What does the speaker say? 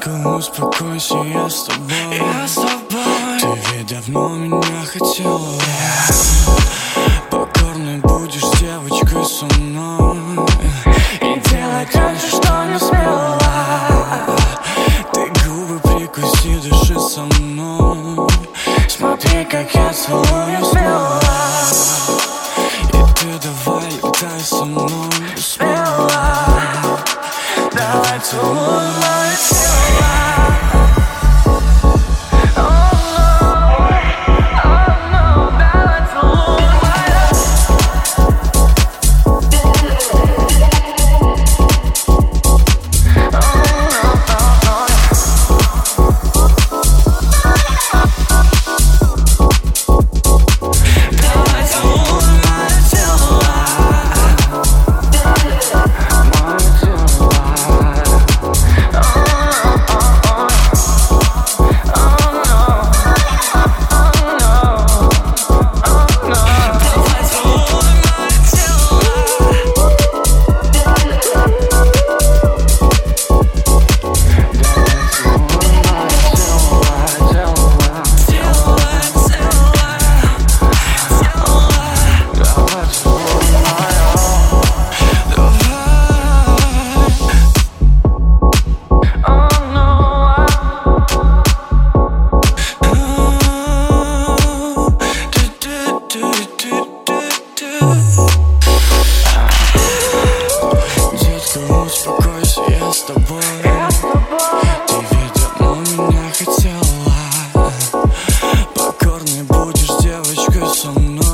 Детка, успокойся, я с тобой. Ты ведь давно меня хотела. Покорной будешь девочкой со мной и делать раньше, что не смела. Ты губы прикуси, дыши со мной. Смотри, как я целую снова. И ты давай летай со мной смело. Давай целуй мое тело. Успокойся, я с тобой. Ты ведь давно меня хотела. Покорной будешь девочкой со мной.